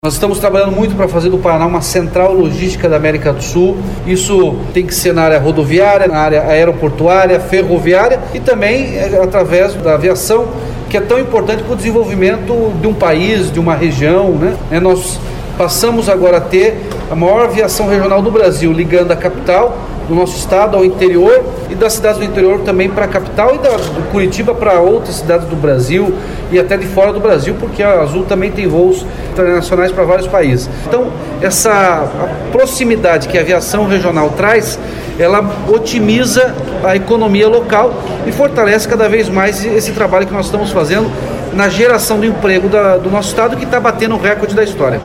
Nós estamos trabalhando muito para fazer do Paraná uma central logística da América do Sul. Isso tem que ser na área rodoviária, na área aeroportuária, ferroviária e também através da aviação, que é tão importante para o desenvolvimento de um país, de uma região, né? Nós passamos agora a ter a maior aviação regional do Brasil, ligando a capital do nosso estado ao interior e das cidades do interior também para a capital e do Curitiba para outras cidades do Brasil e até de fora do Brasil, porque a Azul também tem voos internacionais para vários países. Então, essa proximidade que a aviação regional traz, ela otimiza a economia local e fortalece cada vez mais esse trabalho que nós estamos fazendo na geração do emprego do nosso estado, que está batendo o recorde da história.